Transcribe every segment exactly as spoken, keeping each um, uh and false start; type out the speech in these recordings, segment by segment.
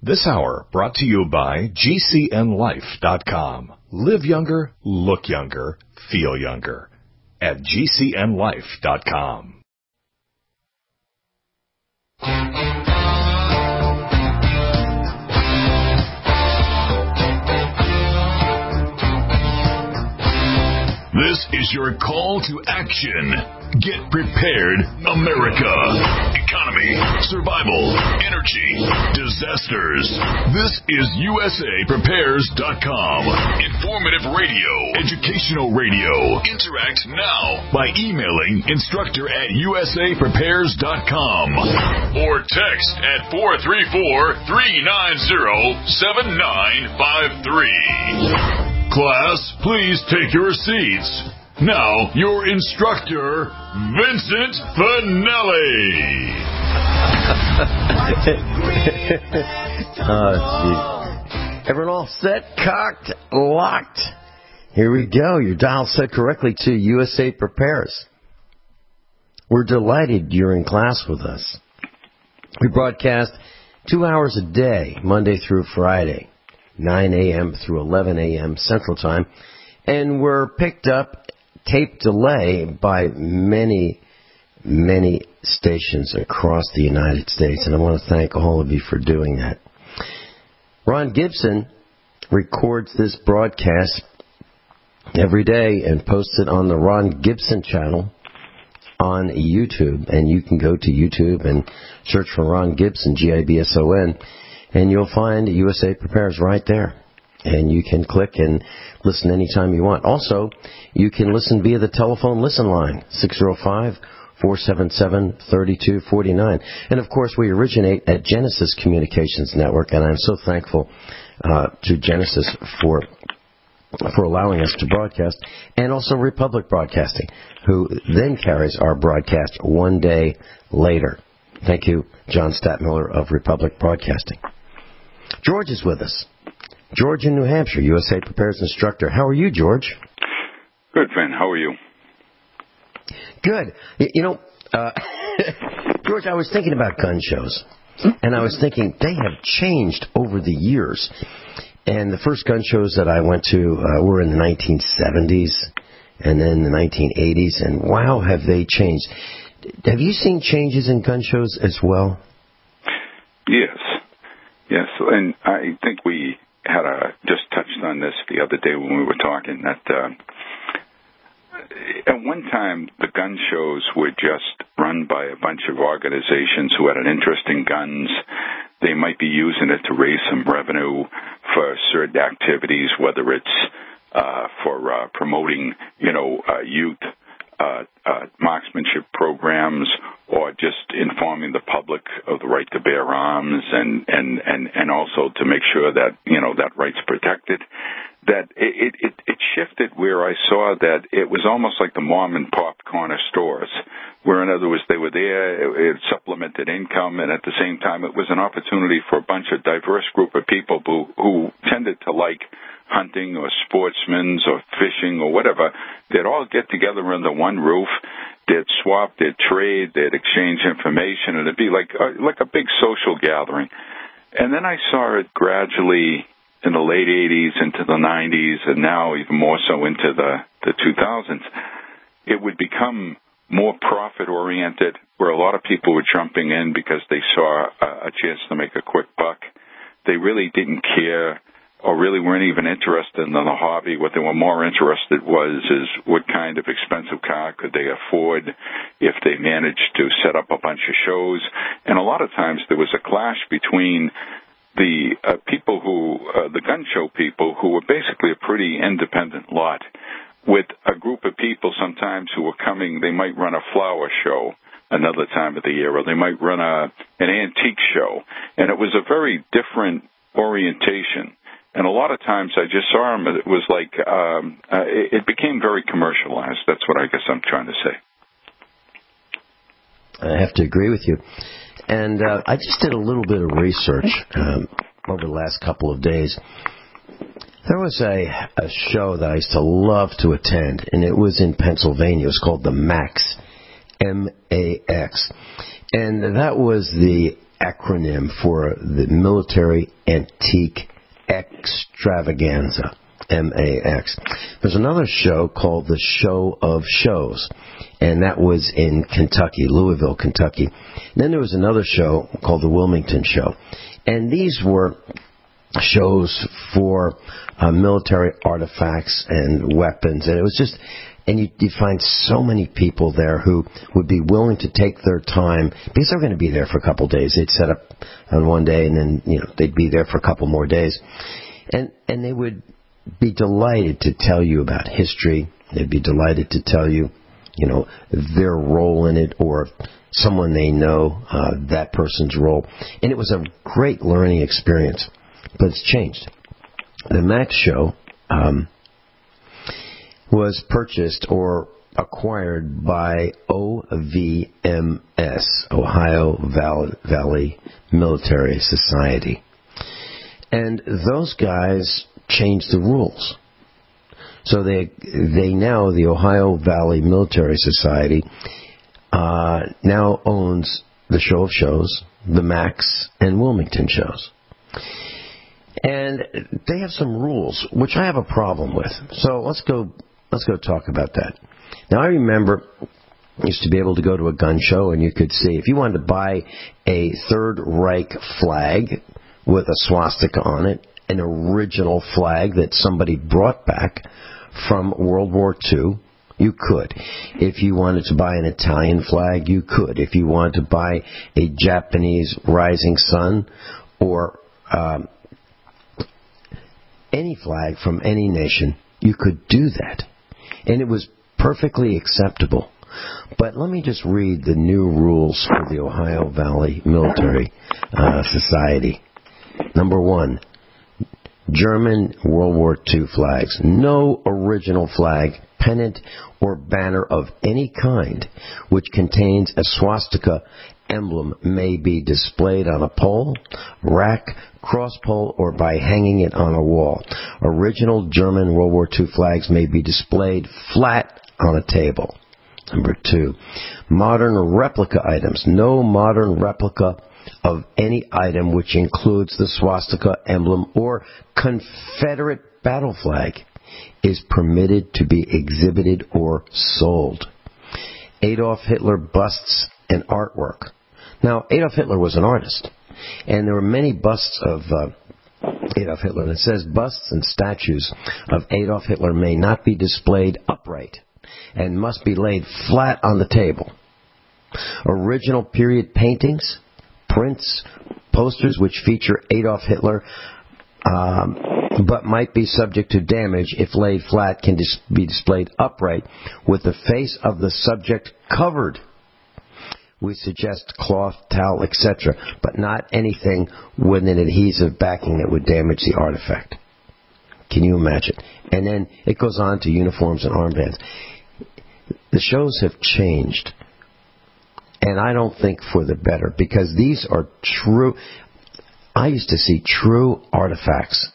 This hour brought to you by G C N life dot com. Live younger, look younger, feel younger at G C N life dot com. This is your call to action. Get prepared, America. Economy, survival, energy, disasters. This is U S A Prepares dot com. Informative radio, educational radio. Interact now by emailing instructor at U S A Prepares dot com or text at four three four, three nine zero, seven nine five three. Class, please take your seats. Now, your instructor, Vincent Finelli. Oh, geez. Everyone all set, cocked, locked. Here we go. Your dial set correctly to U S A Prepares. We're delighted you're in class with us. We broadcast two hours a day, Monday through Friday, nine a.m. through eleven a.m. Central Time, and we're picked up tape delay by many, many stations across the United States, and I want to thank all of you for doing that. Ron Gibson records this broadcast every day and posts it on the Ron Gibson channel on YouTube, and you can go to YouTube and search for Ron Gibson, G I B S O N, and you'll find U S A Prepares right there. And you can click and listen anytime you want. Also, you can listen via the telephone listen line, six oh five, four seven seven, three two four nine. And, of course, we originate at Genesis Communications Network, and I'm so thankful uh, to Genesis for for allowing us to broadcast, and also Republic Broadcasting, who then carries our broadcast one day later. Thank you, John Statmiller of Republic Broadcasting. George is with us. George in New Hampshire, U S A Prepares instructor. How are you, George? Good, Vin. How are you? Good. You know, uh, George, I was thinking about gun shows, and I was thinking they have changed over the years. And the first gun shows that I went to uh, were in the nineteen seventies and then the nineteen eighties, and wow, have they changed. Have you seen changes in gun shows as well? Yes. Yes, and I think we had a, just touched on this the other day when we were talking, that uh, at one time the gun shows were just run by a bunch of organizations who had an interest in guns. They might be using it to raise some revenue for certain activities, whether it's uh, for uh, promoting, you know, uh, youth uh, uh, marksmanship programs, or just informing the public of the right to bear arms, and, and, and, and also to make sure that, you know, that right's protected. That it, it, it shifted where I saw that it was almost like the mom and pop corner stores, where in other words they were there, it supplemented income, and at the same time it was an opportunity for a bunch of diverse group of people who, who tended to like hunting or sportsmen or fishing or whatever. They'd all get together under one roof. They'd swap, they'd trade, they'd exchange information, and it'd be like uh, like a big social gathering. And then I saw it gradually in the late eighties into the nineties, and now even more so into the, the two thousands. It would become more profit-oriented, where a lot of people were jumping in because they saw a, a chance to make a quick buck. They really didn't care, or really weren't even interested in the hobby. What they were more interested was is what kind of expensive car could they afford if they managed to set up a bunch of shows. And a lot of times there was a clash between the uh, people who, uh, the gun show people, who were basically a pretty independent lot, with a group of people sometimes who were coming. They might run a flower show another time of the year, or they might run a an antique show. And it was a very different orientation. And a lot of times I just saw them, it was like, um, uh, it, it became very commercialized. That's what I guess I'm trying to say. I have to agree with you. And uh, I just did a little bit of research um, over the last couple of days. There was a, a show that I used to love to attend, and it was in Pennsylvania. It was called the MAX, M A X. And that was the acronym for the Military Antique Extravaganza, M A X. There's another show called the Show of Shows, and that was in Kentucky, Louisville, Kentucky. And then there was another show called the Wilmington Show, and these were shows for uh, military artifacts and weapons, and it was just, and you, you find so many people there who would be willing to take their time, because they're going to be there for a couple of days. They'd set up on one day, and then, you know, they'd be there for a couple more days, and and they would be delighted to tell you about history. They'd be delighted to tell you, you know, their role in it, or someone they know, uh, that person's role. And it was a great learning experience, but it's changed. The Max show um, was purchased or acquired by O V M S, Ohio Valley Military Society. And those guys changed the rules. So they they now, the Ohio Valley Military Society, uh, now owns the Show of Shows, the Max, and Wilmington shows. And they have some rules, which I have a problem with. So let's go let's go talk about that. Now, I remember I used to be able to go to a gun show, and you could see, if you wanted to buy a Third Reich flag with a swastika on it, an original flag that somebody brought back from World War Two, you could. If you wanted to buy an Italian flag, you could. If you wanted to buy a Japanese rising sun or um, any flag from any nation, you could do that. And it was perfectly acceptable. But let me just read the new rules for the Ohio Valley Military uh, Society. Number one, German World War Two flags. No original flag, pennant, or banner of any kind which contains a swastika emblem may be displayed on a pole, rack, cross pole, or by hanging it on a wall. Original German World War Two flags may be displayed flat on a table. Number two, modern replica items. No modern replica of any item which includes the swastika emblem or Confederate battle flag is permitted to be exhibited or sold. Adolf Hitler busts and artwork. Now, Adolf Hitler was an artist, and there were many busts of uh, Adolf Hitler. And it says busts and statues of Adolf Hitler may not be displayed upright and must be laid flat on the table. Original period paintings, prints, posters which feature Adolf Hitler um, but might be subject to damage if laid flat can dis- be displayed upright with the face of the subject covered. We suggest cloth, towel, et cetera, but not anything with an adhesive backing that would damage the artifact. Can you imagine? And then it goes on to uniforms and armbands. The shows have changed, and I don't think for the better, because these are true. I used to see true artifacts,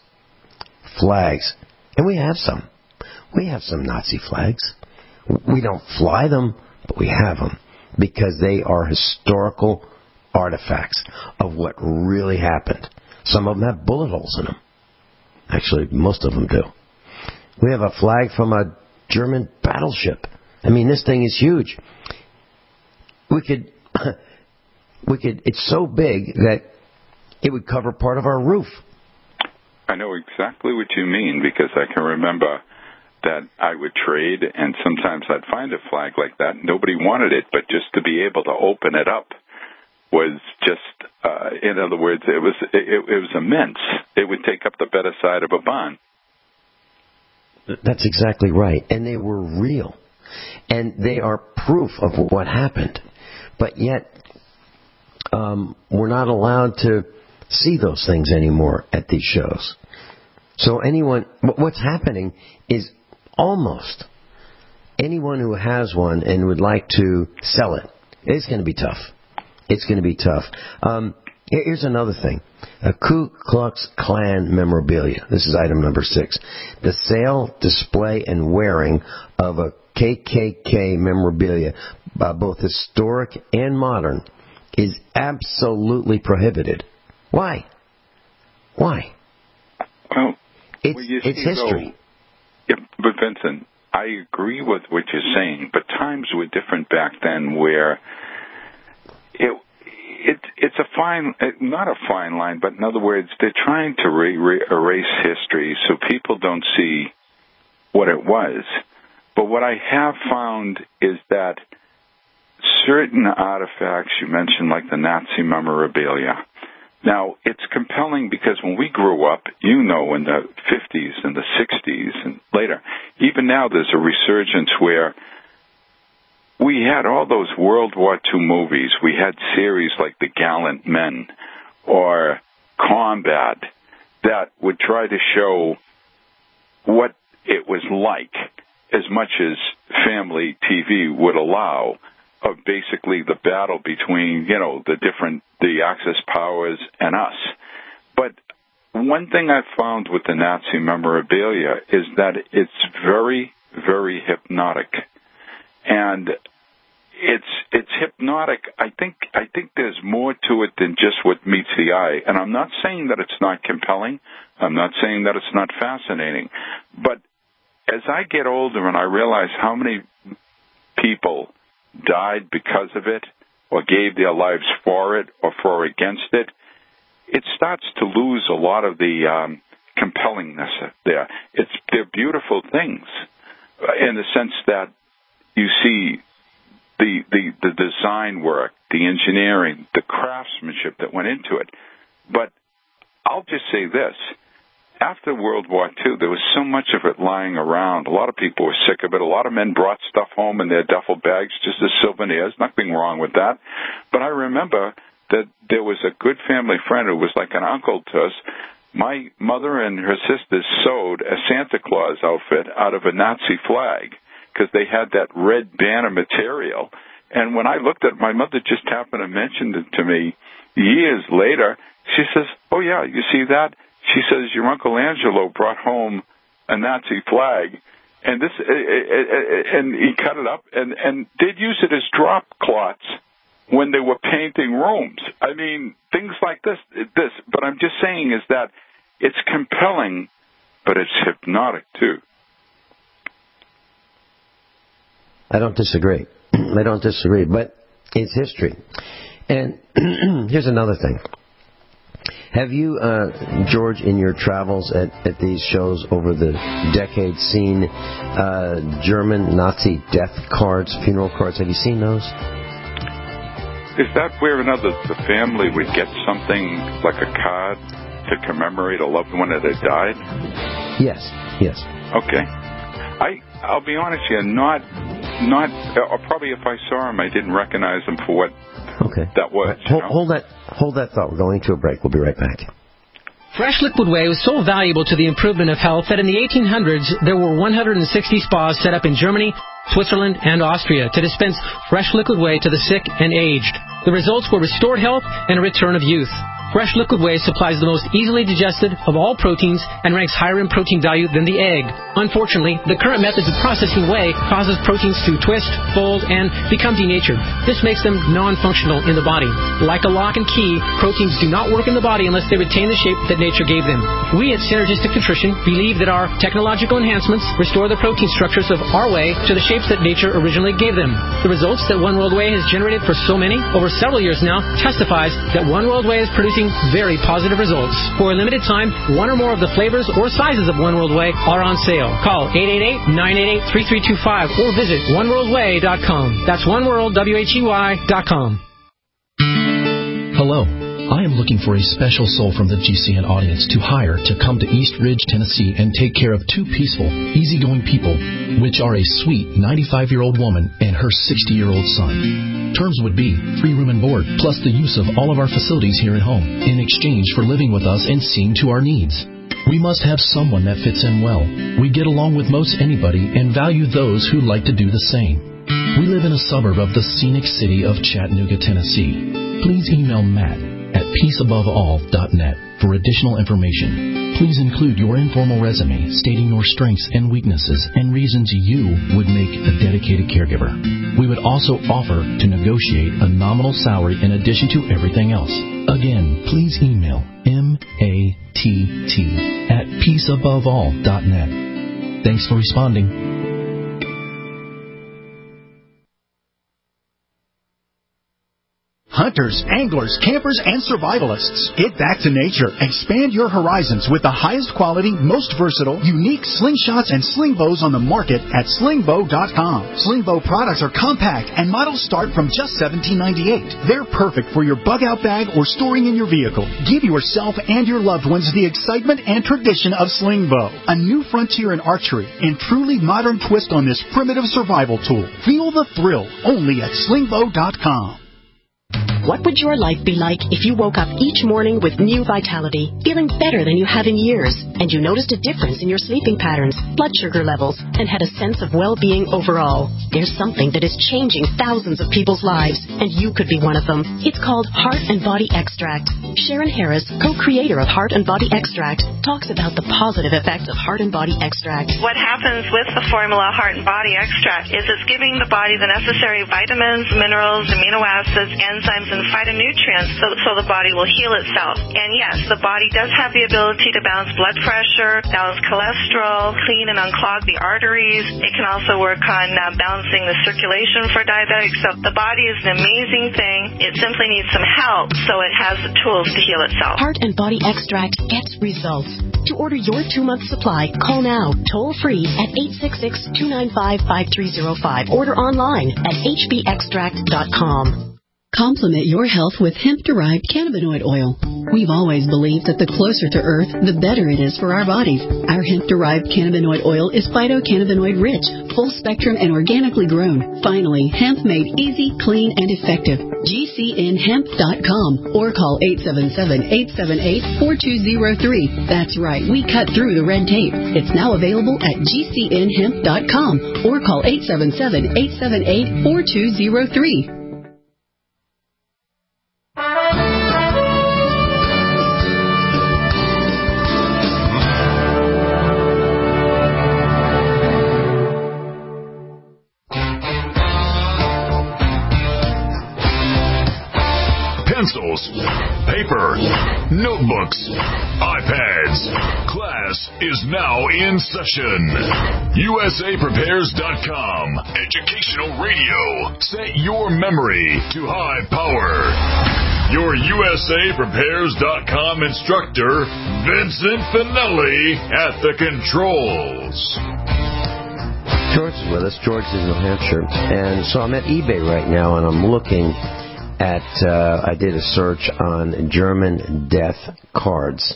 flags, and we have some. We have some Nazi flags. We don't fly them, but we have them, because they are historical artifacts of what really happened. Some of them have bullet holes in them. Actually, most of them do. We have a flag from a German battleship. I mean, this thing is huge. We could, we could, it's so big that it would cover part of our roof. I know exactly what you mean, because I can remember that I would trade, and sometimes I'd find a flag like that. Nobody wanted it, but just to be able to open it up was just, uh, in other words, it was it, it was immense. It would take up the better side of a barn. That's exactly right. And they were real. And they are proof of what happened. But yet, um, we're not allowed to see those things anymore at these shows. So anyone, what's happening is almost anyone who has one and would like to sell it, it's going to be tough. It's going to be tough. Um, here's another thing. A Ku Klux Klan memorabilia. This is item number six. The sale, display, and wearing of a K K K memorabilia, uh, both historic and modern, is absolutely prohibited. Why? Why? Well, it's, well, you it's see, history. Though, yeah, but Vincent, I agree with what you're saying, but times were different back then where it, it it's a fine, not a fine line, but in other words, they're trying to re- re- erase history so people don't see what it was. But what I have found is that certain artifacts you mentioned, like the Nazi memorabilia, now, it's compelling because when we grew up, you know, in the fifties and the sixties and later, even now there's a resurgence where we had all those World War Two movies. We had series like The Gallant Men or Combat that would try to show what it was like as much as family T V would allow, of basically the battle between, you know, the different, the Axis powers and us. But one thing I've found with the Nazi memorabilia is that it's very, very hypnotic. And it's it's hypnotic. I think I think there's more to it than just what meets the eye. And I'm not saying that it's not compelling. I'm not saying that it's not fascinating. But as I get older and I realize how many people died because of it, or gave their lives for it, or for or against it, it starts to lose a lot of the um, compellingness there. It's they're beautiful things in the sense that you see the the the design work, the engineering, the craftsmanship that went into it. But I'll just say this. After World War Two, there was so much of it lying around. A lot of people were sick of it. A lot of men brought stuff home in their duffel bags just as souvenirs. Nothing wrong with that. But I remember that there was a good family friend who was like an uncle to us. My mother and her sisters sewed a Santa Claus outfit out of a Nazi flag because they had that red banner material. And when I looked at it, my mother just happened to mention it to me years later. She says, "Oh, yeah, you see that?" She says, "Your Uncle Angelo brought home a Nazi flag, and this, and he cut it up, and, and they'd use it as drop cloths when they were painting rooms." I mean, things like this, this. But I'm just saying is that it's compelling, but it's hypnotic, too. I don't disagree. I don't disagree, but it's history. And here's another thing. Have you, uh, George, in your travels at, at these shows over the decades, seen uh, German Nazi death cards, funeral cards? Have you seen those? Is that where another the family would get something like a card to commemorate a loved one that had died? Yes, yes. Okay. I I'll be honest here, not not or probably if I saw him, I didn't recognize him for what okay. that was. Hold, hold that hold that thought. We're going to a break. We'll be right back. Fresh Liquid Whey was so valuable to the improvement of health that in the eighteen hundreds there were one hundred sixty spas set up in Germany, Switzerland, and Austria to dispense fresh liquid whey to the sick and aged. The results were restored health and a return of youth. Fresh Liquid Whey supplies the most easily digested of all proteins and ranks higher in protein value than the egg. Unfortunately, the current methods of processing whey causes proteins to twist, fold, and become denatured. This makes them non-functional in the body. Like a lock and key, proteins do not work in the body unless they retain the shape that nature gave them. We at Synergistic Nutrition believe that our technological enhancements restore the protein structures of our whey to the shapes that nature originally gave them. The results that One World Whey has generated for so many, over several years now, testifies that One World Whey is producing very positive results. For a limited time, one or more of the flavors or sizes of One World Whey are on sale. Call eight eight eight, nine eight eight, three three two five or visit one world whey dot com. That's one world w h e y dot com. Hello. I am looking for a special soul from the G C N audience to hire to come to East Ridge, Tennessee and take care of two peaceful, easygoing people, which are a sweet ninety-five-year-old woman and her sixty-year-old son. Terms would be free room and board, plus the use of all of our facilities here at home, in exchange for living with us and seeing to our needs. We must have someone that fits in well. We get along with most anybody and value those who like to do the same. We live in a suburb of the scenic city of Chattanooga, Tennessee. Please email Matt at peace above all dot net for additional information. Please include your informal resume stating your strengths and weaknesses and reasons you would make a dedicated caregiver. We would also offer to negotiate a nominal salary in addition to everything else. Again, please email M A T T at peace above all dot net. Thanks for responding. Hunters, anglers, campers, and survivalists. Get back to nature. Expand your horizons with the highest quality, most versatile, unique slingshots and sling bows on the market at sling bow dot com. Sling bow products are compact and models start from just seventeen ninety-eight. They're perfect for your bug-out bag or storing in your vehicle. Give yourself and your loved ones the excitement and tradition of sling bow. A new frontier in archery and truly modern twist on this primitive survival tool. Feel the thrill only at sling bow dot com. What would your life be like if you woke up each morning with new vitality, feeling better than you have in years, and you noticed a difference in your sleeping patterns, blood sugar levels, and had a sense of well-being overall? There's something that is changing thousands of people's lives, and you could be one of them. It's called Heart and Body Extract. Sharon Harris, co-creator of Heart and Body Extract, talks about the positive effects of Heart and Body Extract. What happens with the formula Heart and Body Extract is it's giving the body the necessary vitamins, minerals, amino acids, enzymes, and phytonutrients so, so the body will heal itself. And yes, the body does have the ability to balance blood pressure, balance cholesterol, clean and unclog the arteries. It can also work on uh, balancing the circulation for diabetics. So the body is an amazing thing. It simply needs some help so it has the tools to heal itself. Heart and Body Extract gets results. To order your two-month supply, call now, toll-free at eight six six, two nine five, five three zero five. Order online at h b extract dot com. Complement your health with hemp-derived cannabinoid oil. We've always believed that the closer to Earth, the better it is for our bodies. Our hemp-derived cannabinoid oil is phytocannabinoid-rich, full-spectrum, and organically grown. Finally, hemp made easy, clean, and effective. G C N hemp dot com or call eight seven seven, eight seven eight, four two zero three. That's right, we cut through the red tape. It's now available at G C N hemp dot com or call eight seven seven, eight seven eight, four two zero three. Pencils, paper, notebooks, iPads. Class is now in session. U S A Prepares dot com. Educational radio. Set your memory to high power. Your U S A Prepares dot com instructor, Vincent Finelli, at the controls. George is with us. George is in New Hampshire. And so I'm at eBay right now, and I'm looking at, uh, I did a search on German death cards.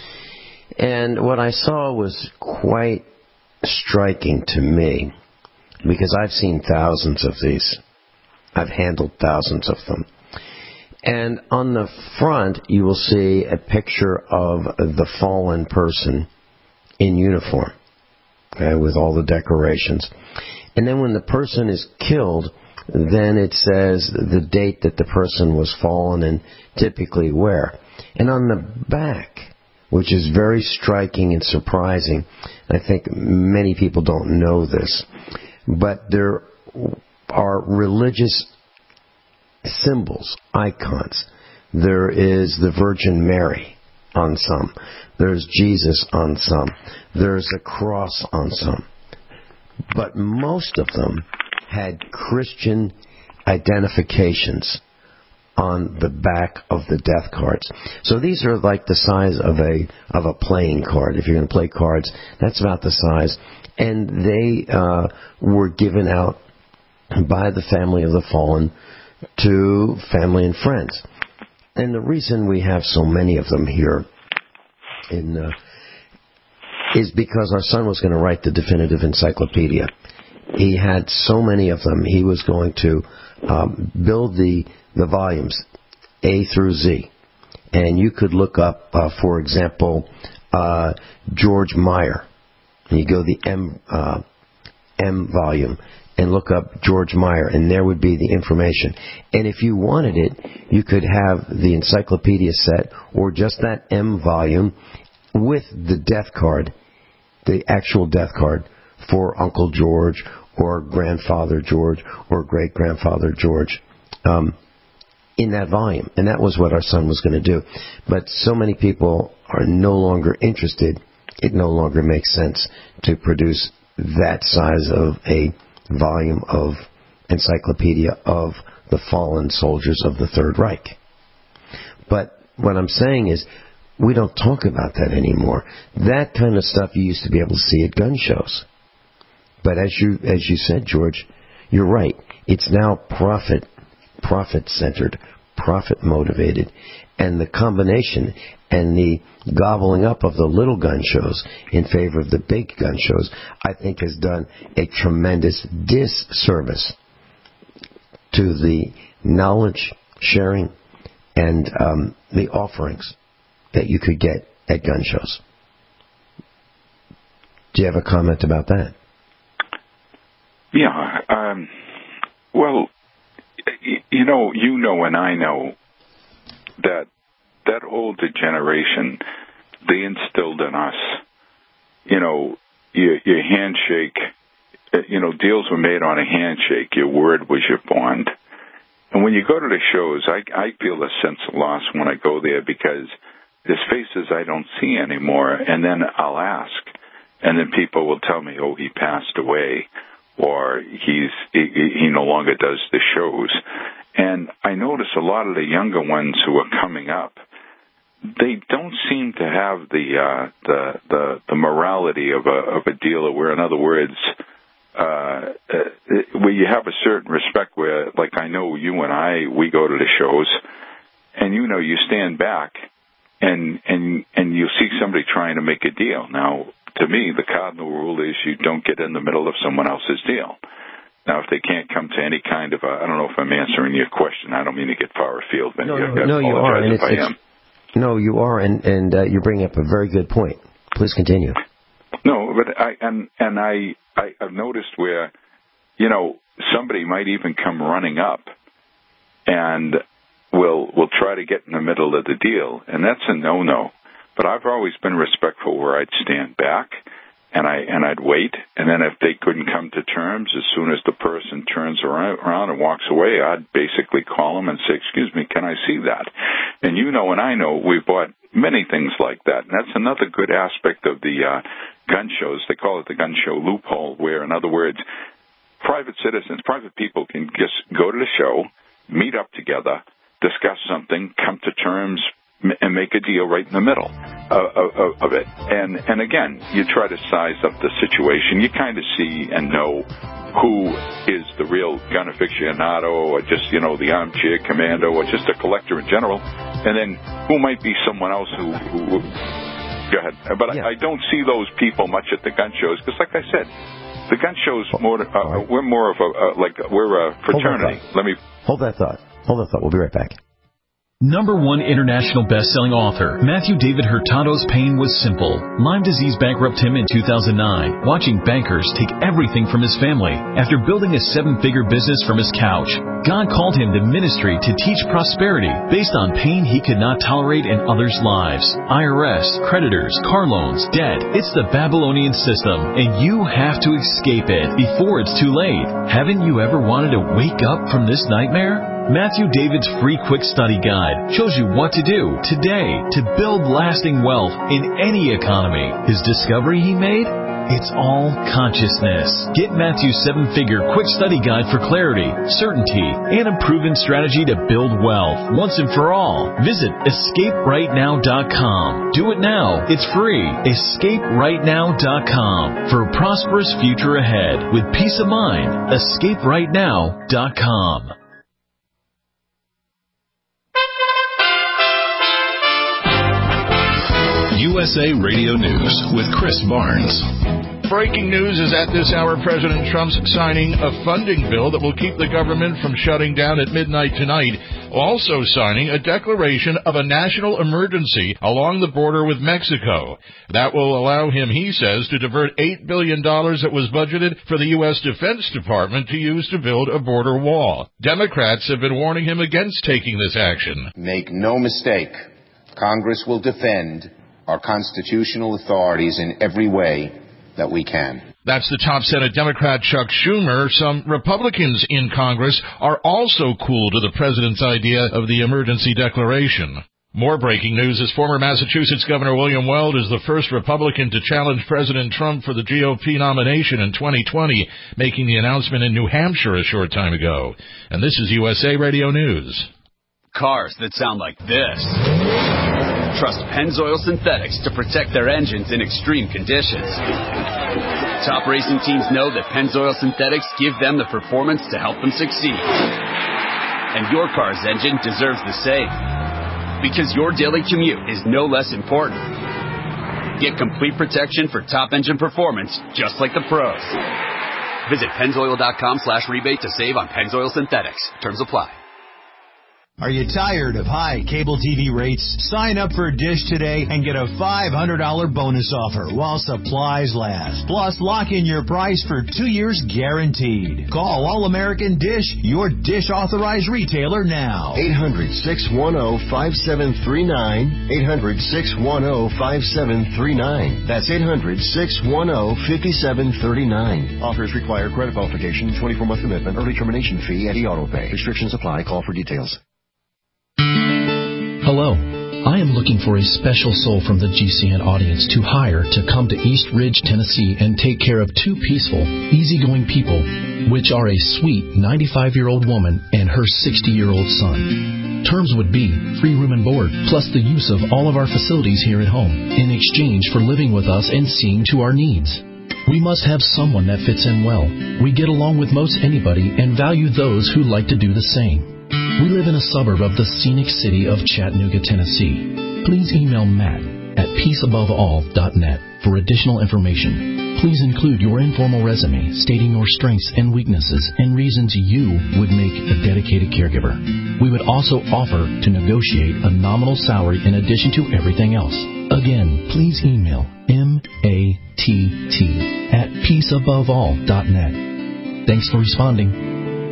And what I saw was quite striking to me, because I've seen thousands of these. I've handled thousands of them. And on the front, you will see a picture of the fallen person in uniform, okay, with all the decorations. And then when the person is killed, then it says the date that the person was fallen and typically where. And on the back, which is very striking and surprising, I think many people don't know this, but there are religious symbols, icons. There is the Virgin Mary on some. There's Jesus on some. There's a cross on some. But most of them had Christian identifications on the back of the death cards. So these are like the size of a of a playing card. If you're going to play cards, that's about the size. And they uh, were given out by the family of the fallen to family and friends. And the reason we have so many of them here in uh, is because our son was going to write the definitive encyclopedia. He had so many of them, he was going to um, build the, the volumes A through Z. And you could look up, uh, for example, uh, George Meyer. And you go the M, uh, M volume and look up George Meyer, and there would be the information. And if you wanted it, you could have the encyclopedia set or just that M volume with the death card, the actual death card for Uncle George or Grandfather George or Great-Grandfather George um, in that volume. And that was what our son was going to do. But so many people are no longer interested. It no longer makes sense to produce that size of a volume of encyclopedia of the fallen soldiers of the Third Reich. But what I'm saying is, we don't talk about that anymore. That kind of stuff you used to be able to see at gun shows. But as you as you said, George, you're right. It's now profit profit centered, profit motivated, and the combination and the gobbling up of the little gun shows in favor of the big gun shows, I think, has done a tremendous disservice to the knowledge sharing and um, the offerings that you could get at gun shows. Do you have a comment about that? Yeah. Um, well, you know, you know, and I know that that older generation, they instilled in us, you know, your, your handshake, you know, deals were made on a handshake. Your word was your bond. And when you go to the shows, I, I feel a sense of loss when I go there because there's faces I don't see anymore. And then I'll ask, and then people will tell me, oh, he passed away, or he's he, he no longer does the shows. And I notice a lot of the younger ones who are coming up, they don't seem to have the uh, the, the the morality of a of a dealer. Where, in other words, uh, uh, where you have a certain respect. Where, like, I know you and I, we go to the shows, and you know, you stand back, and and and you see somebody trying to make a deal. Now, to me, the cardinal rule is you don't get in the middle of someone else's deal. Now, if they can't come to any kind of a, I don't know if I'm answering your question. I don't mean to get far afield, but no, you no, no, you are, and it's, it's no, you are, and and uh, you're bringing up a very good point. Please continue. No, but I and and I, I I've noticed where, you know, somebody might even come running up, and will will try to get in the middle of the deal, and that's a no-no. But I've always been respectful where I'd stand back, and I and I'd wait, and then if they couldn't come to terms, as soon as the person turns around, around and walks away, I'd basically call them and say, "Excuse me, can I see that?" And you know, and I know, we've bought many things like that, and that's another good aspect of the uh, gun shows. They call it the gun show loophole, where, in other words, private citizens, private people can just go to the show, meet up together, discuss something, come to terms, and make a deal right in the middle of, of, of it. And and again, you try to size up the situation. You kind of see and know who is the real gun aficionado, or just, you know, the armchair commando, or just a collector in general, and then who might be someone else who... who go ahead. But yeah. I, I don't see those people much at the gun shows, because like I said, the gun shows, more, uh, right. we're more of a, uh, like, we're a fraternity. Let me... Hold that thought. Hold that thought. We'll be right back. Number one international best-selling author, Matthew David Hurtado's pain was simple. Lyme disease bankrupted him in two thousand nine, watching bankers take everything from his family. After building a seven-figure business from his couch, God called him to ministry to teach prosperity based on pain he could not tolerate in others' lives. I R S, creditors, car loans, debt. It's the Babylonian system, and you have to escape it before it's too late. Haven't you ever wanted to wake up from this nightmare? Matthew David's free quick study guide shows you what to do today to build lasting wealth in any economy. His discovery he made? It's all consciousness. Get Matthew's seven-figure quick study guide for clarity, certainty, and a proven strategy to build wealth once and for all. Visit escape right now dot com. Do it now. It's free. escape right now dot com. For a prosperous future ahead with peace of mind. escape right now dot com. U S A Radio News with Chris Barnes. Breaking news is at this hour, President Trump's signing a funding bill that will keep the government from shutting down at midnight tonight. Also signing a declaration of a national emergency along the border with Mexico. That will allow him, he says, to divert eight billion dollars that was budgeted for the U S Defense Department to use to build a border wall. Democrats have been warning him against taking this action. Make no mistake, Congress will defend our constitutional authorities in every way that we can. That's the top Senate Democrat Chuck Schumer. Some Republicans in Congress are also cool to the president's idea of the emergency declaration. More breaking news as former Massachusetts Governor William Weld is the first Republican to challenge President Trump for the G O P nomination in twenty twenty, making the announcement in New Hampshire a short time ago. And this is U S A Radio News. Cars that sound like this. Trust Pennzoil Synthetics to protect their engines in extreme conditions. Top racing teams know that Pennzoil Synthetics give them the performance to help them succeed. And your car's engine deserves the same. Because your daily commute is no less important. Get complete protection for top engine performance, just like the pros. Visit Pennzoil.com slash rebate to save on Pennzoil Synthetics. Terms apply. Are you tired of high cable T V rates? Sign up for Dish today and get a five hundred dollars bonus offer while supplies last. Plus, lock in your price for two years guaranteed. Call All-American Dish, your Dish authorized retailer now. eight hundred, six one zero, five seven three nine. eight hundred, six one zero, five seven three nine. That's eight hundred, six one zero, five seven three nine. Offers require credit qualification, twenty-four month commitment, early termination fee, and e-auto pay. Restrictions apply. Call for details. Hello. I am looking for a special soul from the G C N audience to hire to come to East Ridge, Tennessee and take care of two peaceful, easygoing people, which are a sweet ninety-five-year-old woman and her sixty-year-old son. Terms would be free room and board, plus the use of all of our facilities here at home, in exchange for living with us and seeing to our needs. We must have someone that fits in well. We get along with most anybody and value those who like to do the same. We live in a suburb of the scenic city of Chattanooga, Tennessee. Please email Matt at peace above all dot net for additional information. Please include your informal resume stating your strengths and weaknesses and reasons you would make a dedicated caregiver. We would also offer to negotiate a nominal salary in addition to everything else. Again, please email M A T T at peace above all dot net. Thanks for responding.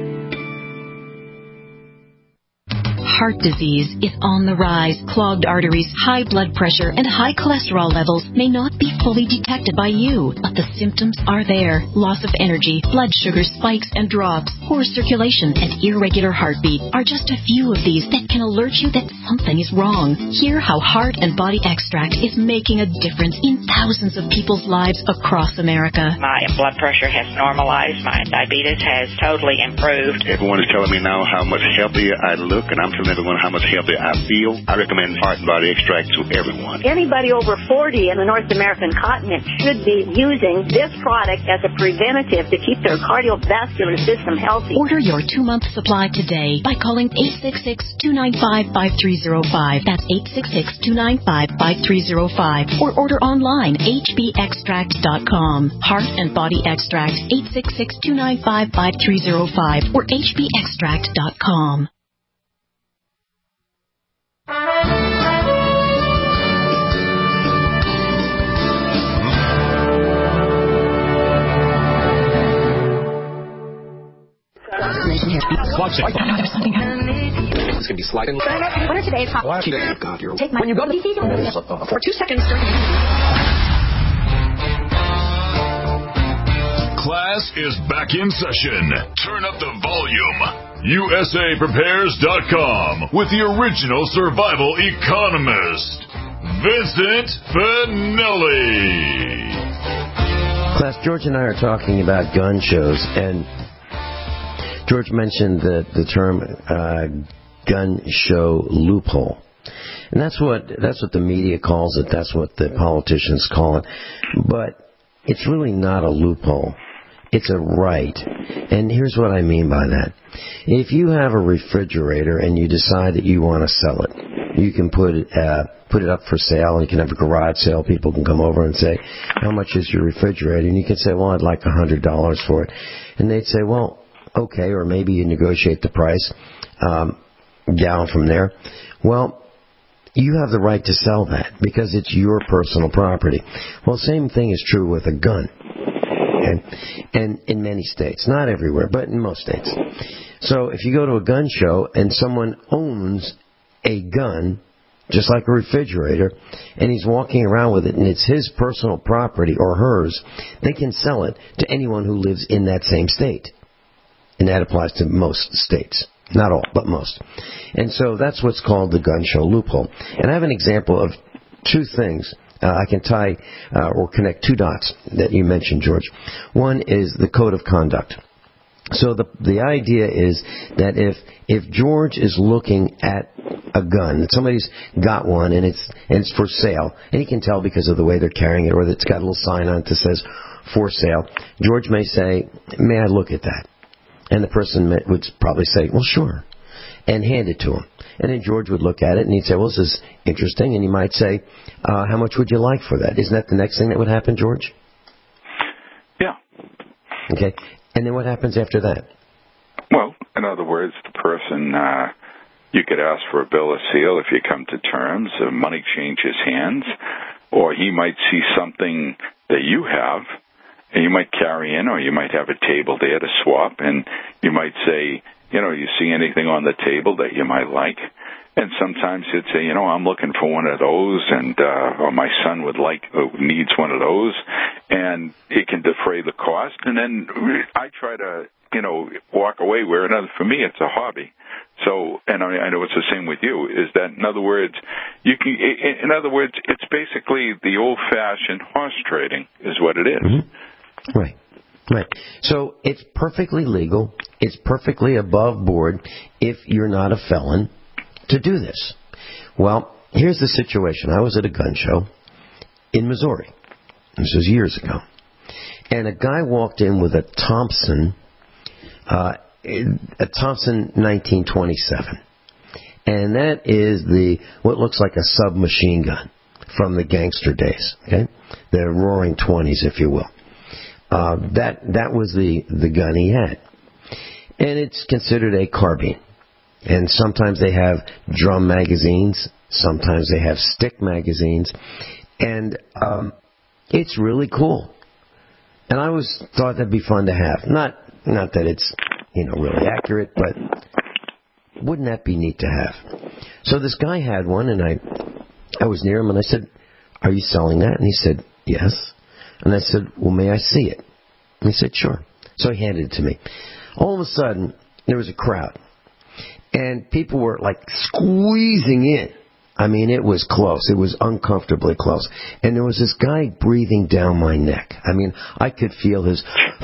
Heart disease is on the rise. Clogged arteries, high blood pressure, and high cholesterol levels may not be fully detected by you, but the symptoms are there. Loss of energy, blood sugar spikes and drops, poor circulation, and irregular heartbeat are just a few of these that can alert you that something is wrong. Hear how Heart and Body Extract is making a difference in thousands of people's lives across America. My blood pressure has normalized. My diabetes has totally improved. Everyone is telling me now how much healthier I look, and I'm telling everyone how much healthier I feel. I recommend Heart and Body Extract to everyone. Anybody over forty in the North American continent should be using this product as a preventative to keep their cardiovascular system healthy. Order your two-month supply today by calling eight six six, two nine five, five three zero five. That's eight six six, two nine five, five three zero five. Or order online, h b extract dot com. Heart and Body Extract, eight six six, two nine five, five three zero five or h b extract dot com. Watch it. It's going to be sliding. What are today's hot? Watch it. God, you're... Take my... When you go to the for two seconds. Class is back in session. Turn up the volume. U S A prepares dot com with the original survival economist, Vincent Finelli. Class, George and I are talking about gun shows, and George mentioned the, the term uh, gun show loophole. And that's what that's what the media calls it. That's what the politicians call it. But it's really not a loophole. It's a right. And here's what I mean by that. If you have a refrigerator and you decide that you want to sell it, you can put it, uh, put it up for sale. You can have a garage sale. People can come over and say, how much is your refrigerator? And you can say, well, I'd like one hundred dollars for it. And they'd say, well, okay, or maybe you negotiate the price um, down from there. Well, you have the right to sell that because it's your personal property. Well, same thing is true with a gun. And, and in many states, not everywhere, but in most states. So if you go to a gun show and someone owns a gun just like a refrigerator, and he's walking around with it, and it's his personal property or hers, they can sell it to anyone who lives in that same state. And that applies to most states. Not all, but most. And so that's what's called the gun show loophole. And I have an example of two things. Uh, I can tie uh, or connect two dots that you mentioned, George. One is the code of conduct. So the the idea is that if if George is looking at a gun, that somebody's got one and it's and it's for sale, and he can tell because of the way they're carrying it, or that it's got a little sign on it that says for sale, George may say, "May I look at that?" And the person would probably say, "Well, sure," and hand it to him. And then George would look at it and he'd say, "Well, this is interesting," and he might say, uh, "How much would you like for that?" Isn't that the next thing that would happen, George? Yeah. Okay. And then what happens after that? Well, in other words, the person, uh, you could ask for a bill of sale if you come to terms. Uh, money changes hands. Or he might see something that you have, and you might carry in, or you might have a table there to swap, and you might say, you know, you see anything on the table that you might like? And sometimes you'd say, you know, I'm looking for one of those, and uh, or my son would like uh, needs one of those, and it can defray the cost. And then I try to, you know, walk away. Where another, for me, it's a hobby. So, and I, I know it's the same with you. Is that, in other words, you can, in other words, it's basically the old-fashioned horse trading, is what it is. Mm-hmm. Right. Right. So it's perfectly legal. It's perfectly above board if you're not a felon to do this. Well, here's the situation. I was at a gun show in Missouri. This was years ago. And a guy walked in with a Thompson, uh, a Thompson nineteen twenty-seven. And that is the, what looks like a submachine gun from the gangster days. Okay? The roaring twenties, if you will. Uh, that, that was the, the gun he had. And it's considered a carbine. And sometimes they have drum magazines. Sometimes they have stick magazines. And um, it's really cool. And I always thought that'd be fun to have. Not not that it's, you know, really accurate, but wouldn't that be neat to have? So this guy had one, and I I was near him, and I said, "Are you selling that?" And he said, "Yes." And I said, "Well, may I see it?" And he said, "Sure." So he handed it to me. All of a sudden, there was a crowd. And people were, like, squeezing in. I mean, it was close. It was uncomfortably close. And there was this guy breathing down my neck. I mean, I could feel his...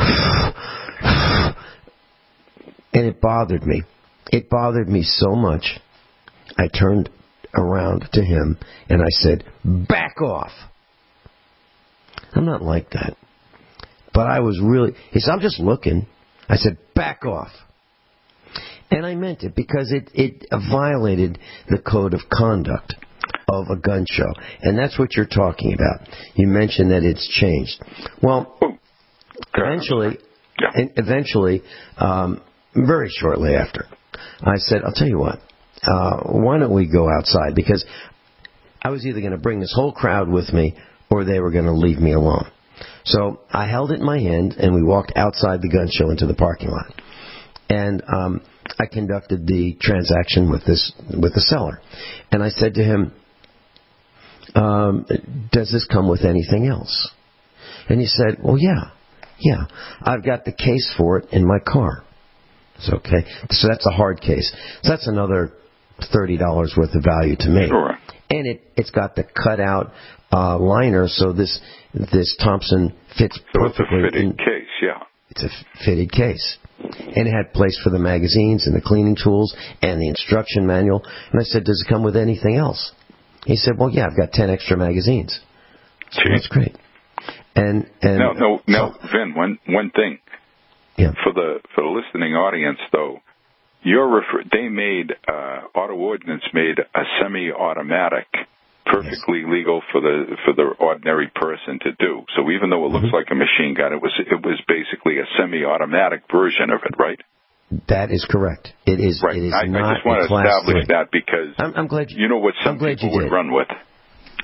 And it bothered me. It bothered me so much, I turned around to him and I said, "Back off." I'm not like that. But I was really... He said, "I'm just looking." I said, "Back off." And I meant it because it, it violated the code of conduct of a gun show. And that's what you're talking about. You mentioned that it's changed. Well, eventually, and eventually, um, very shortly after, I said, "I'll tell you what, uh, why don't we go outside?" Because I was either going to bring this whole crowd with me or they were going to leave me alone. So I held it in my hand and we walked outside the gun show into the parking lot. And um, I conducted the transaction with this with the seller. And I said to him, um, "Does this come with anything else?" And he said, "Well, yeah, yeah. I've got the case for it in my car." It's okay. So that's a hard case. So that's another thirty dollars worth of value to me. Sure. And it, it's got the cutout uh, liner, so this this Thompson fits so perfectly. It's a fitted in, case, yeah. It's a fitted case. And it had place for the magazines and the cleaning tools and the instruction manual. And I said, "Does it come with anything else?" He said, "Well, yeah, I've got ten extra magazines." So that's great. And and no, no, no, so, Vin. One one thing. Yeah. For the for the listening audience, though, you're refer- they made uh, Auto Ordnance made a semi-automatic. Perfectly yes. legal for the for the ordinary person to do. So even though it looks mm-hmm. like a machine gun, it was it was basically a semi-automatic version of it, right? That is correct. It is. Right. It is I, not I just want to establish three. that because I'm, I'm glad you, you know what some I'm glad people you would did. run with.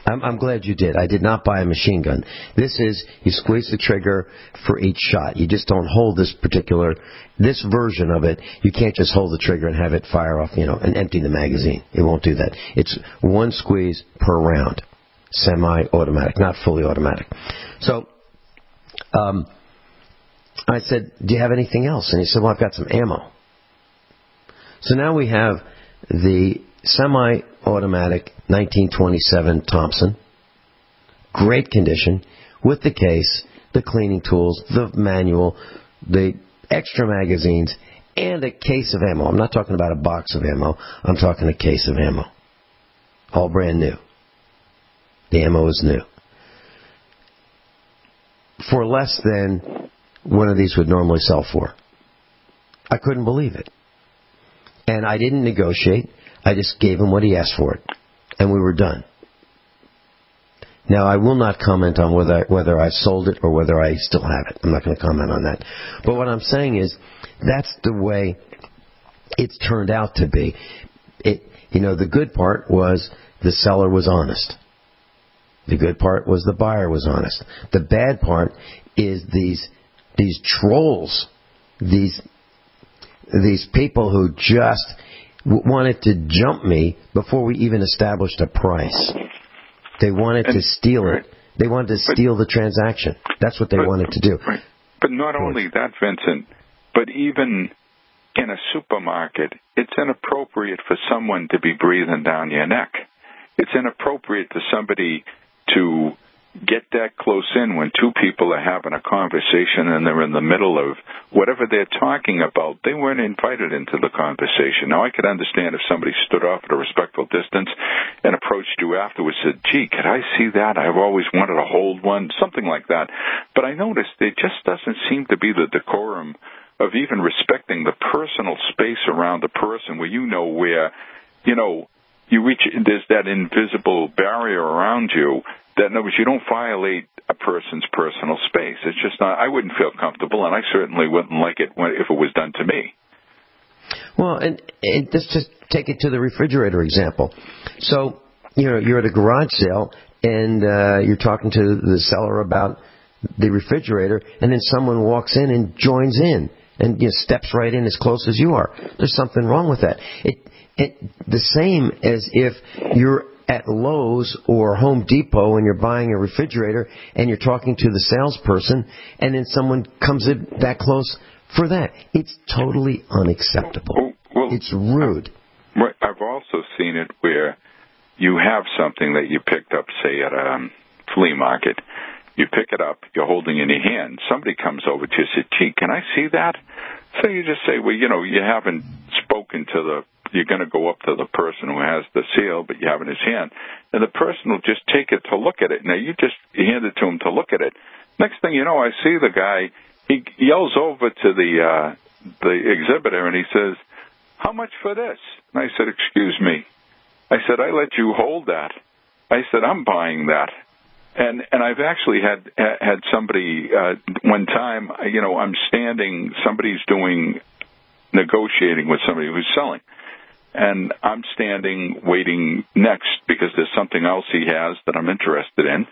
I'm, I'm glad you did. I did not buy a machine gun. This is, you squeeze the trigger for each shot. You just don't hold this particular, this version of it. You can't just hold the trigger and have it fire off, you know, and empty the magazine. It won't do that. It's one squeeze per round. Semi-automatic, not fully automatic. So, um, I said, do you have anything else? And he said, well, I've got some ammo. So now we have the semi-automatic nineteen twenty-seven Thompson, great condition, with the case, the cleaning tools, the manual, the extra magazines, and a case of ammo. I'm not talking about a box of ammo. I'm talking a case of ammo. All brand new. The ammo is new. For less than one of these would normally sell for. I couldn't believe it. And I didn't negotiate. I just gave him what he asked for it. And we were done. Now, I will not comment on whether I, whether I sold it or whether I still have it. I'm not going to comment on that. But what I'm saying is, that's the way it's turned out to be. It, you know, the good part was the seller was honest. The good part was the buyer was honest. The bad part is these these trolls, these these people who just wanted to jump me before we even established a price. They wanted and, to steal it. They wanted to but, steal the transaction. That's what they but, wanted to do. Right. But not only that, Vincent, but even in a supermarket, it's inappropriate for someone to be breathing down your neck. It's inappropriate for somebody to get that close in when two people are having a conversation and they're in the middle of whatever they're talking about. They weren't invited into the conversation. Now, I could understand if somebody stood off at a respectful distance and approached you afterwards and said, gee, could I see that? I've always wanted to hold one, something like that. But I noticed there just doesn't seem to be the decorum of even respecting the personal space around the person where you know where, you know, you reach, there's that invisible barrier around you. That, in other words, you don't violate a person's personal space. It's just not, I wouldn't feel comfortable, and I certainly wouldn't like it when, if it was done to me. Well, and, and let's just take it to the refrigerator example. So, you know, you're at a garage sale, and uh, you're talking to the seller about the refrigerator, and then someone walks in and joins in, and you know, steps right in as close as you are. There's something wrong with that. It, it the same as if you're at Lowe's or Home Depot and you're buying a refrigerator and you're talking to the salesperson and then someone comes in that close for that. It's totally unacceptable. Well, well, it's rude. I've also seen it where you have something that you picked up, say, at a um, flea market. You pick it up, you're holding it in your hand. Somebody comes over to you and says, gee, can I see that? So you just say, well, you know, you haven't spoken to the you're going to go up to the person who has the seal, but you have it in his hand, and the person will just take it to look at it. Now, you just hand it to him to look at it. Next thing you know, I see the guy, he yells over to the uh, the exhibitor, and he says, how much for this? And I said, excuse me. I said, I let you hold that. I said, I'm buying that. And and I've actually had had somebody, uh, one time, you know, I'm standing, somebody's doing, negotiating with somebody who's selling. And I'm standing waiting next because there's something else he has that I'm interested in.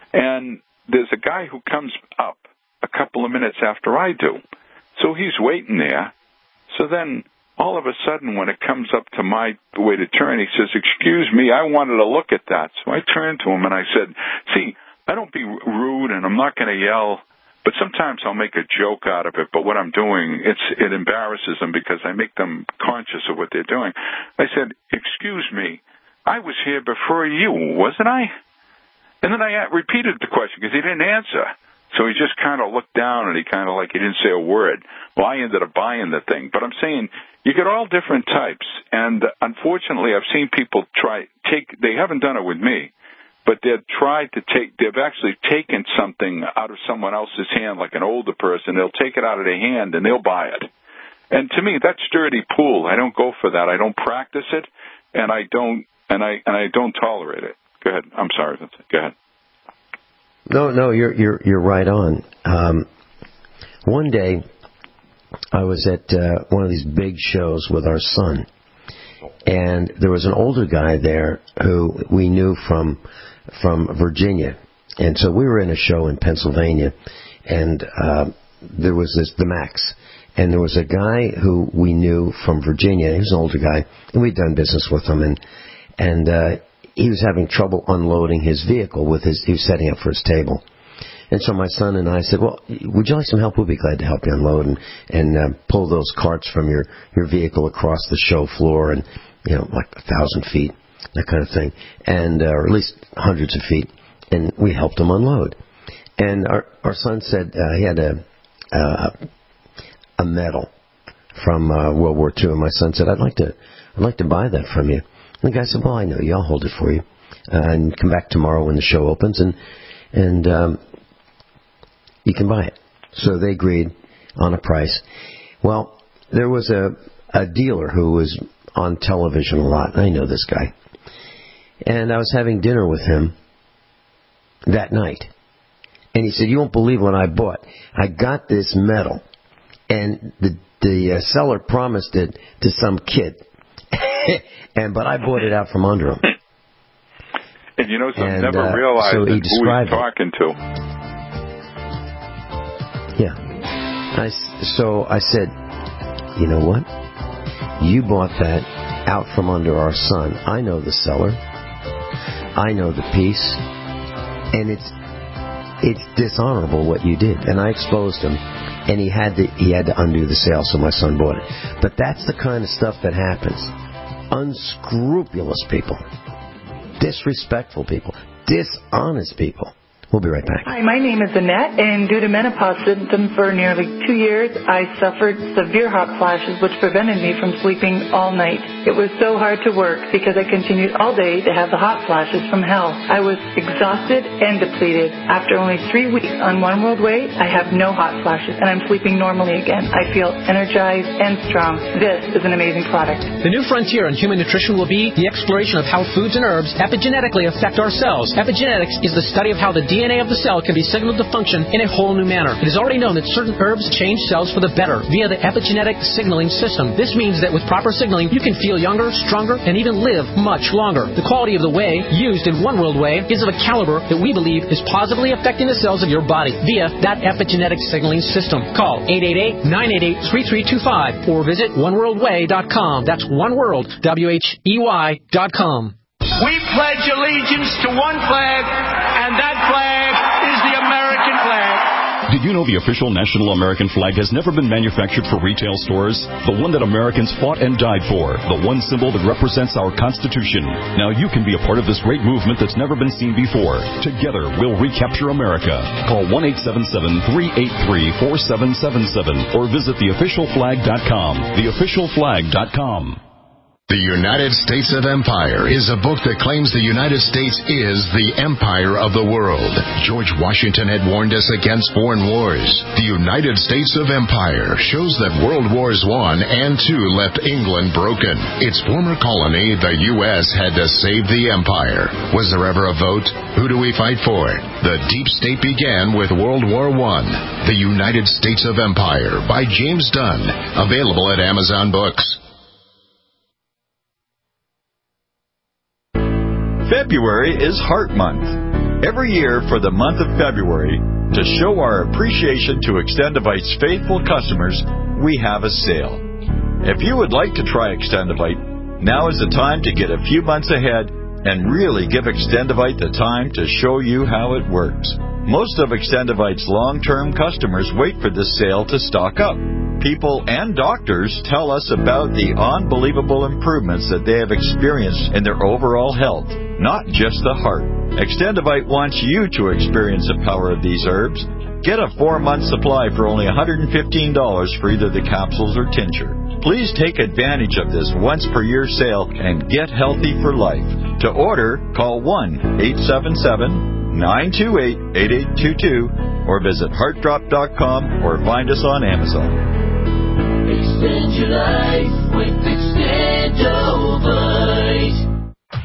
And there's a guy who comes up a couple of minutes after I do. So he's waiting there. So then all of a sudden when it comes up to my way to turn, he says, excuse me, I wanted to look at that. So I turned to him and I said, see, I don't be rude and I'm not going to yell. But sometimes I'll make a joke out of it, but what I'm doing, it's, it embarrasses them because I make them conscious of what they're doing. I said, excuse me, I was here before you, wasn't I? And then I repeated the question because he didn't answer. So he just kind of looked down and he kind of like, he didn't say a word. Well, I ended up buying the thing. But I'm saying, you get all different types. And unfortunately, I've seen people try, take, they haven't done it with me. But they've tried to take, they've actually taken something out of someone else's hand, like an older person. They'll take it out of their hand and they'll buy it. And to me, that's dirty pool. I don't go for that. I don't practice it, and I don't, and I and I don't tolerate it. Go ahead. I'm sorry, Vincent. Go ahead. No, no, you're you're you're right on. Um, one day, I was at uh, one of these big shows with our son, And there was an older guy there who we knew from from Virginia. And so we were in a show in Pennsylvania, and uh, there was this, the Max. And there was a guy who we knew from Virginia. He was an older guy, and we'd done business with him. And and uh, he was having trouble unloading his vehicle with his. He was setting up for his table. And so my son and I said, well, would you like some help? We'll be glad to help you unload and, and uh, pull those carts from your, your vehicle across the show floor and, you know, like a thousand feet, that kind of thing, and uh, or at least hundreds of feet. And we helped him unload. And our, our son said uh, he had a, uh, a medal from uh, World War Two. And my son said, I'd like to I'd like to buy that from you. And the guy said, well, I know you. I'll hold it for you. Uh, and come back tomorrow when the show opens, and and um, you can buy it. So they agreed on a price. Well, there was a, a dealer who was on television a lot. I know this guy. And I was having dinner with him that night. And he said, you won't believe what I bought. I got this medal. And the, the uh, seller promised it to some kid. and But I bought it out from under him. And you know, some and, never uh, realized so he who he's talking it. to. Yeah. I, so I said, you know what? You bought that out from under our son. I know the seller. I know the piece. And it's it's dishonorable what you did. And I exposed him. And he had to he had to undo the sale, so my son bought it. But that's the kind of stuff that happens. Unscrupulous people. Disrespectful people. Dishonest people. We'll be right back. Hi, my name is Annette, and due to menopause symptoms for nearly two years, I suffered severe hot flashes, which prevented me from sleeping all night. It was so hard to work because I continued all day to have the hot flashes from hell. I was exhausted and depleted. After only three weeks on One World Way, I have no hot flashes, and I'm sleeping normally again. I feel energized and strong. This is an amazing product. The new frontier in human nutrition will be the exploration of how foods and herbs epigenetically affect our cells. Epigenetics is the study of how the D N A of the cell can be signaled to function in a whole new manner. It is already known that certain herbs change cells for the better via the epigenetic signaling system. This means that with proper signaling, you can feel younger, stronger, and even live much longer. The quality of the whey used in One World Whey is of a caliber that we believe is positively affecting the cells of your body via that epigenetic signaling system. Call eight eight eight, nine eight eight, three three two five or visit one world way dot com. That's One World, W H E Y dot com. We pledge allegiance to one flag, and that flag is the American flag. Did you know the official national American flag has never been manufactured for retail stores? The one that Americans fought and died for. The one symbol that represents our Constitution. Now you can be a part of this great movement that's never been seen before. Together, we'll recapture America. Call one eight seven seven, three eight three, four seven seven seven or visit the official flag dot com. the official flag dot com. The United States of Empire is a book that claims the United States is the empire of the world. George Washington had warned us against foreign wars. The United States of Empire shows that World Wars One and Two left England broken. Its former colony, the U S, had to save the empire. Was there ever a vote? Who do we fight for? The deep state began with World War One. The United States of Empire by James Dunn. Available at Amazon Books. February is Heart Month. Every year for the month of February, to show our appreciation to Extendivite's faithful customers, we have a sale. If you would like to try Extendivite, now is the time to get a few months ahead and really give Extendivite the time to show you how it works. Most of Extendivite's long-term customers wait for this sale to stock up. People and doctors tell us about the unbelievable improvements that they have experienced in their overall health, not just the heart. Extendivite wants you to experience the power of these herbs. Get a four-month supply for only one hundred fifteen dollars for either the capsules or tincture. Please take advantage of this once-per-year sale and get healthy for life. To order, call one eight seven seven, nine two eight, eight eight two two or visit heart drop dot com or find us on Amazon. Extend your life with Extendovite.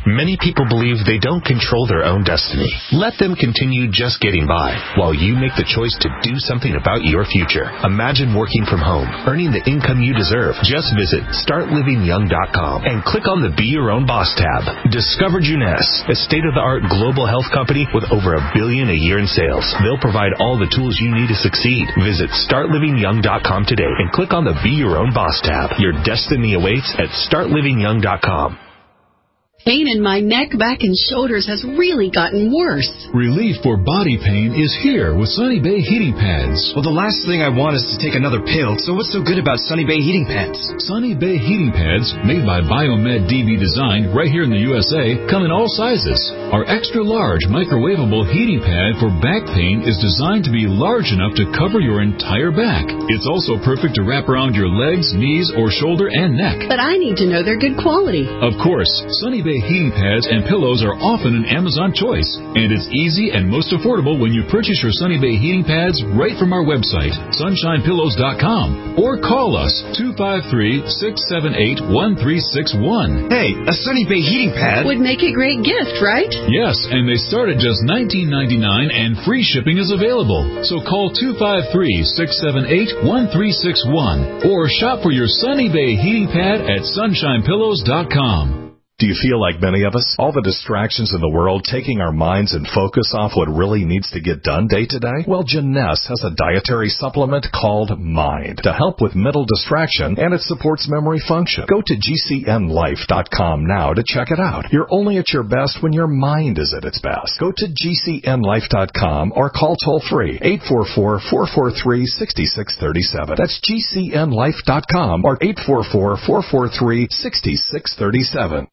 Many people believe they don't control their own destiny. Let them continue just getting by while you make the choice to do something about your future. Imagine working from home, earning the income you deserve. Just visit start living young dot com and click on the Be Your Own Boss tab. Discover Juness, a state-of-the-art global health company with over a billion a year in sales. They'll provide all the tools you need to succeed. Visit start living young dot com today and click on the Be Your Own Boss tab. Your destiny awaits at start living young dot com. Pain in my neck, back, and shoulders has really gotten worse. Relief for body pain is here with Sunny Bay heating pads. Well, the last thing I want is to take another pill, so what's so good about Sunny Bay heating pads? Sunny Bay heating pads, made by Biomed D B Design right here in the U S A, come in all sizes. Our extra-large microwavable heating pad for back pain is designed to be large enough to cover your entire back. It's also perfect to wrap around your legs, knees, or shoulder and neck. But I need to know they're good quality. Of course, Sunny Bay heating pads and pillows are often an Amazon choice, and it's easy and most affordable when you purchase your Sunny Bay heating pads right from our website, sunshine pillows dot com, or call us two five three, six seven eight, one three six one. Hey, a Sunny Bay heating pad would make a great gift, right? Yes, and they start at just nineteen ninety-nine and free shipping is available. So call two five three, six seven eight, one three six one or shop for your Sunny Bay heating pad at sunshine pillows dot com. Do you feel like many of us? All the distractions in the world taking our minds and focus off what really needs to get done day to day? Well, Juness has a dietary supplement called Mind to help with mental distraction, and it supports memory function. Go to G C N life dot com now to check it out. You're only at your best when your mind is at its best. Go to G C N life dot com or call toll-free eight four four, four four three, six six three seven. That's G C N life dot com or eight four four, four four three, six six three seven.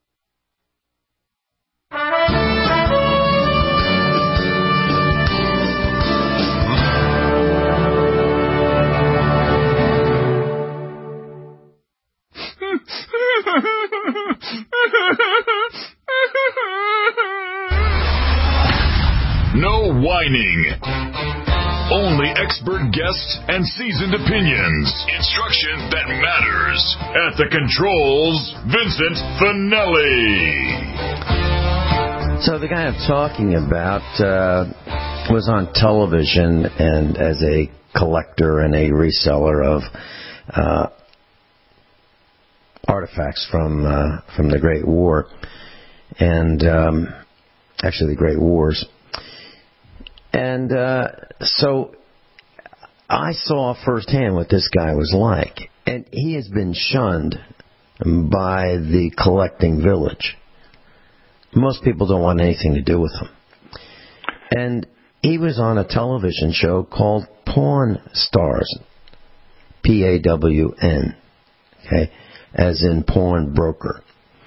No whining. Only expert guests and seasoned opinions. Instruction that matters. At the controls, Vincent Finelli. So the guy I'm talking about uh, was on television and as a collector and a reseller of uh, artifacts from uh, from the Great War, and um, actually the Great Wars. And uh, so I saw firsthand what this guy was like, and he has been shunned by the collecting village. Most people don't want anything to do with him. And he was on a television show called Pawn Stars, P A W N, okay, as in pawn broker.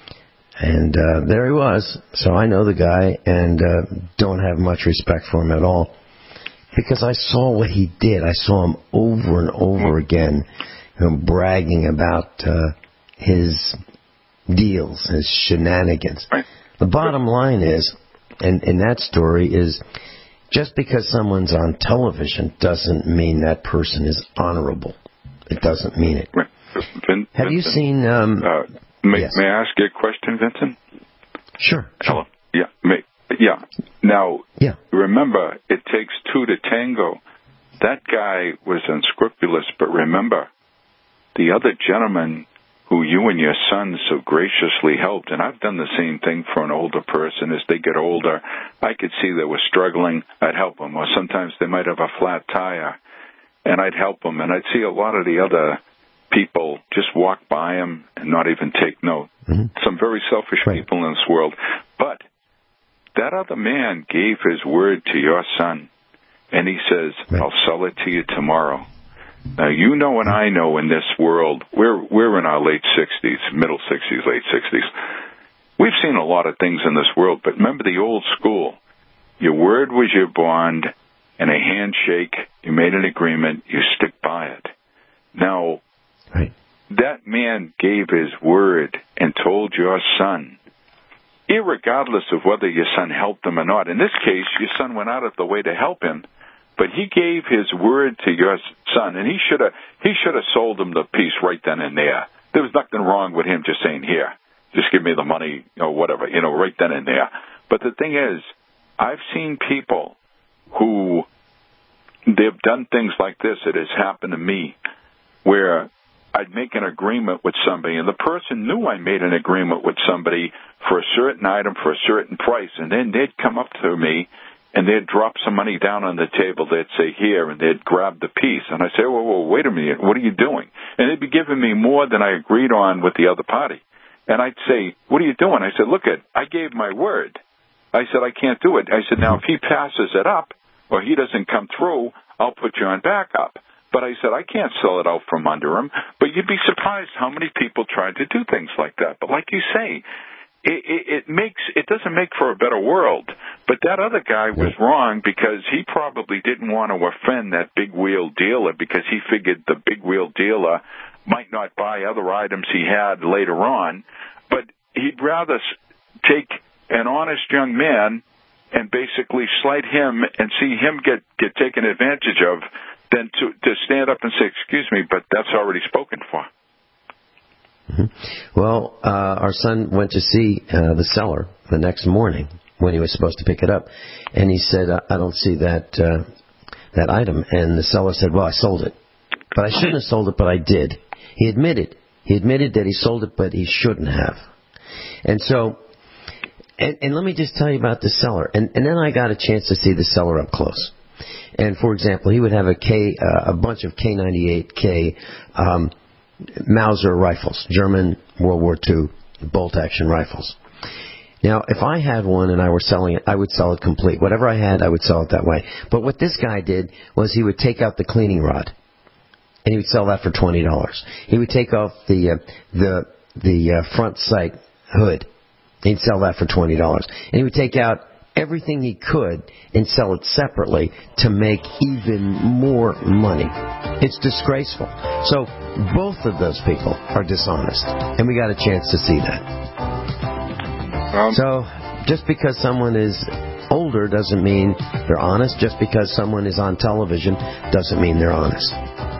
And uh, there he was. So I know the guy and uh, don't have much respect for him at all, because I saw what he did. I saw him over and over again, you know, bragging about uh, his deals, his shenanigans. The bottom line is, and in that story is, just because someone's on television doesn't mean that person is honorable. It doesn't mean it. Vin, Have Vincent, you seen... Um, uh, may, yes. may I ask you a question, Vincent? Sure. Hello. Yeah. May, yeah. Now, yeah. remember, it takes two to tango. That guy was unscrupulous, but remember, the other gentleman who you and your son so graciously helped, and I've done the same thing for an older person. As they get older, I could see they were struggling, I'd help them. Or sometimes they might have a flat tire, and I'd help them. And I'd see a lot of the other people just walk by them and not even take note. Mm-hmm. Some very selfish right. people in this world. But that other man gave his word to your son, and he says, right. I'll sell it to you tomorrow. Now, you know and I know in this world, we're we're in our late sixties, middle sixties, late sixties. We've seen a lot of things in this world, but remember the old school. Your word was your bond, and a handshake, you made an agreement, you stick by it. Now, right. that man gave his word and told your son, irregardless of whether your son helped him or not. In this case, your son went out of the way to help him, but he gave his word to your son, and he should have he should have sold him the piece right then and there. There was nothing wrong with him just saying, here, just give me the money, or whatever, you know, right then and there. But the thing is, I've seen people who, they've done things like this. It has happened to me, where I'd make an agreement with somebody, and the person knew I made an agreement with somebody for a certain item for a certain price, and then they'd come up to me, and they'd drop some money down on the table. They'd say, here, and they'd grab the piece. And I'd say, whoa, whoa, wait a minute, what are you doing? And they'd be giving me more than I agreed on with the other party. And I'd say, what are you doing? I said, look, it, I gave my word. I said, I can't do it. I said, now, if he passes it up, or he doesn't come through, I'll put you on backup. But I said, I can't sell it out from under him. But you'd be surprised how many people try to do things like that. But like you say, it, it, it makes it doesn't make for a better world. But that other guy was wrong, because he probably didn't want to offend that big wheel dealer, because he figured the big wheel dealer might not buy other items he had later on. But he'd rather take an honest young man and basically slight him and see him get, get taken advantage of than to, to stand up and say, excuse me, but that's already spoken for. Mm-hmm. Well, uh, our son went to see uh, the seller the next morning when he was supposed to pick it up, and he said, I don't see that uh, that item. And the seller said, well, I sold it. But I shouldn't have sold it, but I did. He admitted. He admitted that he sold it, but he shouldn't have. And so, and, and let me just tell you about the seller. And, and then I got a chance to see the seller up close. And for example, he would have a K, uh, a bunch of K ninety-eight K um, Mauser rifles, German World War Two bolt-action rifles. Now, if I had one and I were selling it, I would sell it complete. Whatever I had, I would sell it that way. But what this guy did was he would take out the cleaning rod, and he would sell that for twenty dollars. He would take off the uh, the the uh, front sight hood. He'd sell that for twenty dollars. And he would take out everything he could and sell it separately to make even more money. It's disgraceful. So both of those people are dishonest, and we got a chance to see that. Um, so just because someone is older doesn't mean they're honest. Just because someone is on television doesn't mean they're honest.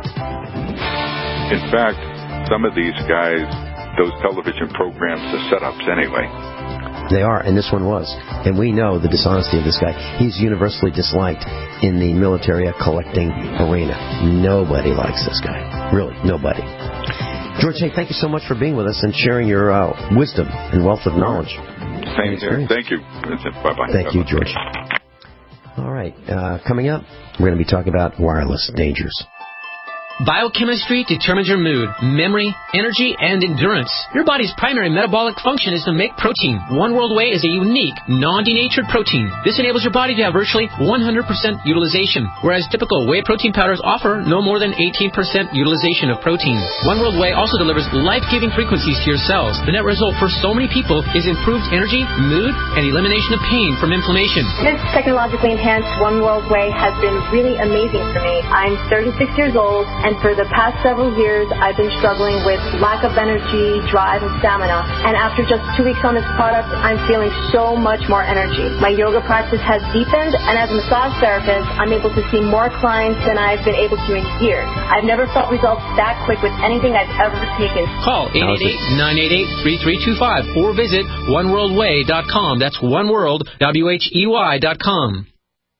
In fact, some of these guys, those television programs are setups anyway. They are, and this one was. And we know the dishonesty of this guy. He's universally disliked in the military collecting arena. Nobody likes this guy. Really, nobody. George, hey, thank you so much for being with us and sharing your uh, wisdom and wealth of knowledge. Thank you. Thank you. Bye-bye. Thank you, George. All right, uh, coming up, we're going to be talking about wireless dangers. Biochemistry determines your mood, memory, energy, and endurance. Your body's primary metabolic function is to make protein. One World Whey is a unique, non-denatured protein. This enables your body to have virtually one hundred percent utilization, whereas typical whey protein powders offer no more than eighteen percent utilization of protein. One World Whey also delivers life-giving frequencies to your cells. The net result for so many people is improved energy, mood, and elimination of pain from inflammation. This technologically enhanced One World Whey has been really amazing for me. I'm thirty-six years old, and for the past several years, I've been struggling with lack of energy, drive, and stamina. And after just two weeks on this product, I'm feeling so much more energy. My yoga practice has deepened, and as a massage therapist, I'm able to see more clients than I've been able to in years. I've never felt results that quick with anything I've ever taken. Call eight eight eight, nine eight eight, three three two five or visit one world way dot com. That's oneworld, W H E Y dot com.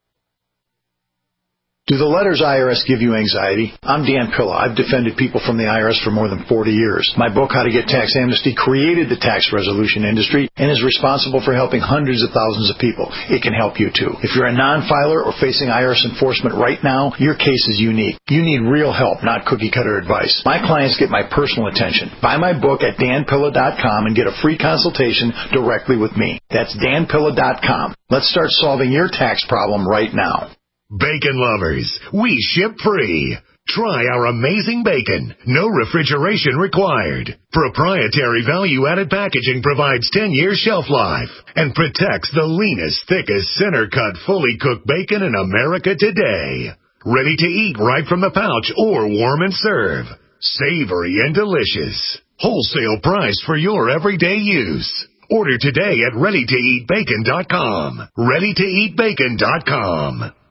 Do the letters I R S give you anxiety? I'm Dan Pilla. I've defended people from the I R S for more than forty years. My book, How to Get Tax Amnesty, created the tax resolution industry and is responsible for helping hundreds of thousands of people. It can help you, too. If you're a non-filer or facing I R S enforcement right now, your case is unique. You need real help, not cookie-cutter advice. My clients get my personal attention. Buy my book at dan pilla dot com and get a free consultation directly with me. That's dan pilla dot com. Let's start solving your tax problem right now. Bacon lovers, we ship free. Try our amazing bacon. No refrigeration required. Proprietary value-added packaging provides ten years shelf life and protects the leanest, thickest, center-cut, fully cooked bacon in America today. Ready to eat right from the pouch or warm and serve. Savory and delicious. Wholesale price for your everyday use. Order today at ready to eat bacon dot com. ready to eat bacon dot com.